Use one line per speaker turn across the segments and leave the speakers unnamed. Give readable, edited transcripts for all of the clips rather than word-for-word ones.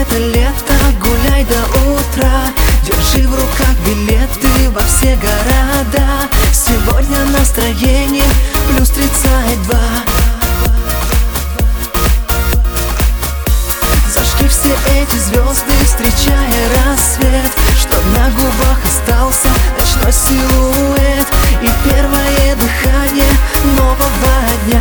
это лето, гуляй до утра. Держи в руках билеты во все города. Сегодня настроение плюс 32. Зажги все эти звезды, встречая рассвет, чтоб на губах остался ночной силуэт и первое дыхание нового дня.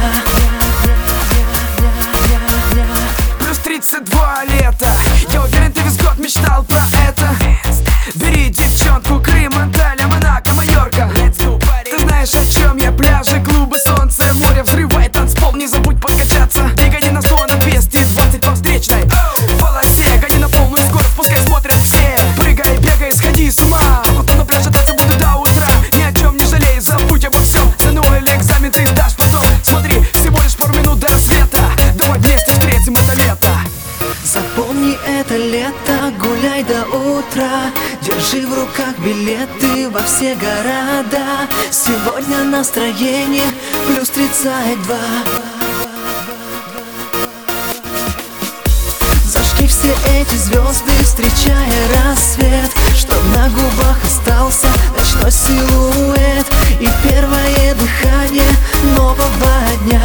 Плюс 32 лета. Я уверен, ты весь год мечтал про это. Бери девчонку, Крым, Анталия, Монако, Майорка. Ты знаешь, о чем я? Пляжи, клубы, солнце, море, взрывай танцпол. Не забудь подкачаться. Ты гони на 100, на 220 по встречной полосе. Гони на полную скорость, пускай смотрят все. Прыгай, бегай, сходи с ума. Потом на пляже танцы буду до утра. Ни о чем не жалей, забудь обо всем. ЗНО или экзамен ты сдашь потом. Смотри, всего лишь пару минут до рассвета. Давай вместе встретим это лето.
Запомни это лето, гуляй до утра. Держи в руках билеты во все города. Сегодня настроение плюс 32. Зажги все эти звезды, встречая рассвет, чтоб на губах остался ночной силуэт и первое дыхание нового дня.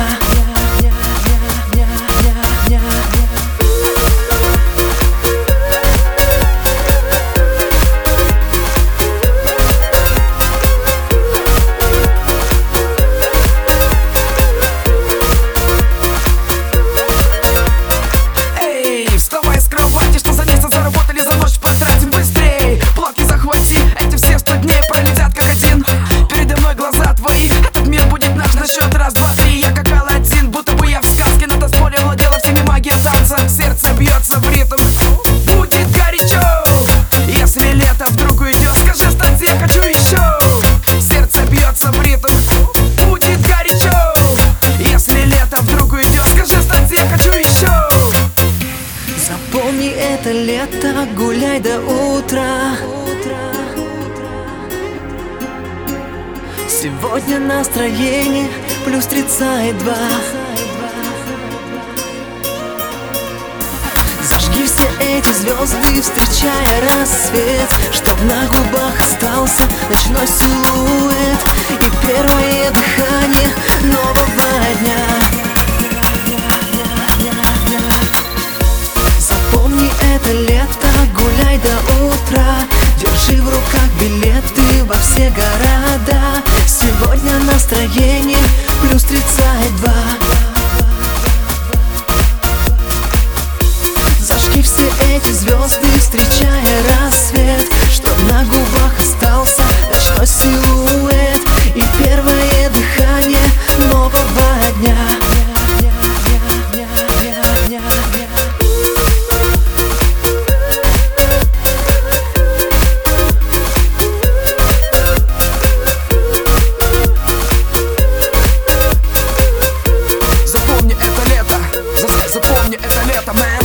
Вставай с кровати, что за месяц заработали, за ночь потратим быстрей. Платки захвати, эти все 100 дней пролетят как один. Передо мной глаза твои, этот мир будет наш на счет раз, два, три. Я как Аладдин, будто бы я в сказке. На танцполе владела всеми магия танца. Сердце бьется в ритм, будет горячо. Если лето вдруг уйдет, скажи, кстати, я хочу еще. Сердце бьется в ритм, будет горячо. Если лето вдруг уйдет, скажи, кстати, я хочу еще.
Запомни это лето, гуляй до утра. Сегодня настроение плюс 32. Зажги все эти звезды, встречая рассвет, чтоб на губах остался ночной силуэт и первое дыхание нового дня. Запомни это лето, гуляй до утра. Держи в руках билеты во все города. Сегодня настроение плюс 32. Зажги все эти звезды, встречая рассвет, чтоб на губах остался ночной силуэт и первое дыхание нового дня.
Запомни это лето, man.